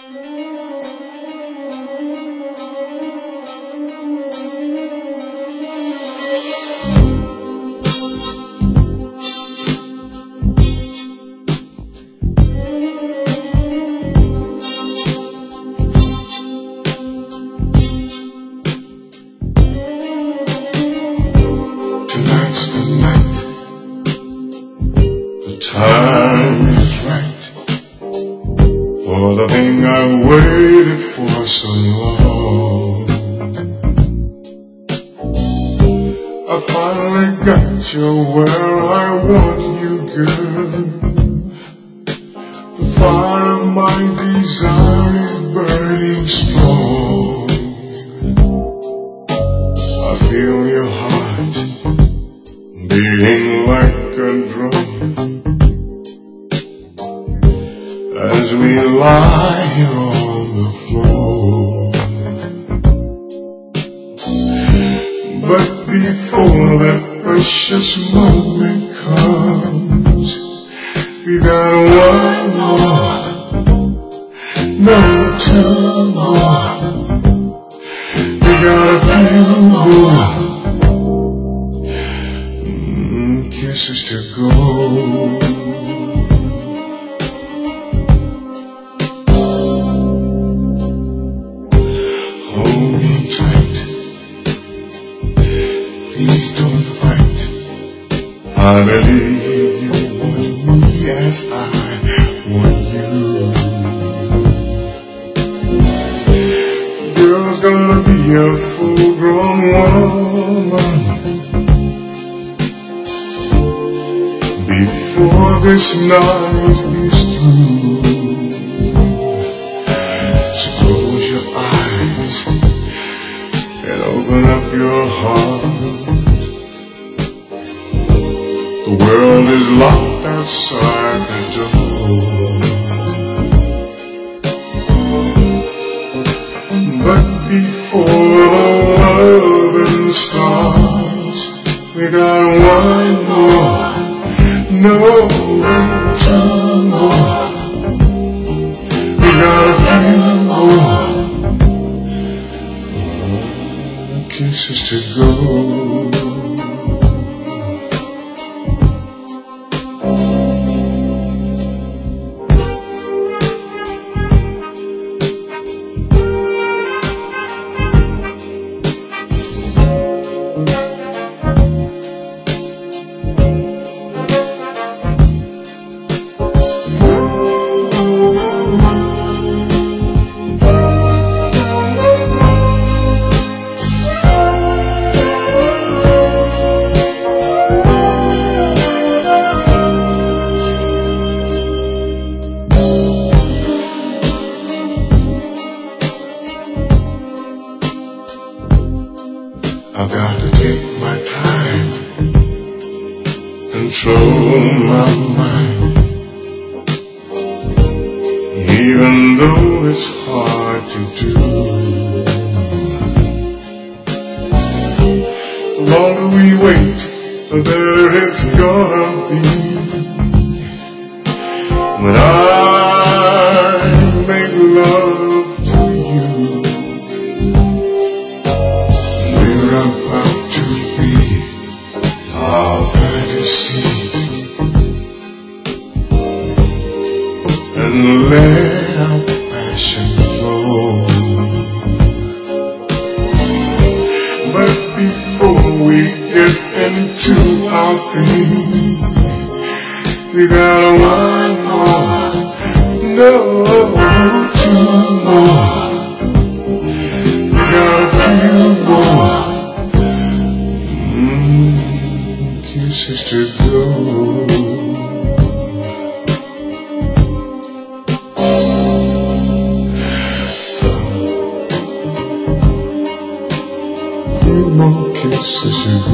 Time is right for the thing I've waited for so long. I finally got you where I want you, girl. The fire of my desire is burning strong. I feel your heart beating like a drum as we lie here on the floor. But before that precious moment comes, we got one more, no, two more. We got a few more kisses to go. Please don't fight. I believe you want me as I want you. Girl's gonna be a full-grown woman before this night is through. So close your eyes and open up your heart. The world is locked outside the door. But before loving starts, we got one more, no, two more. We got a few more kisses to go. I've got to take my time, control my mind, even though it's hard to do. The longer we wait, the better it's gonna be. When I make love to you, we're about to feed our fantasies and let our passion flow. But before we get into our thing, we got one more, no, two more. We got a few more kisses to go. Few more kisses to go.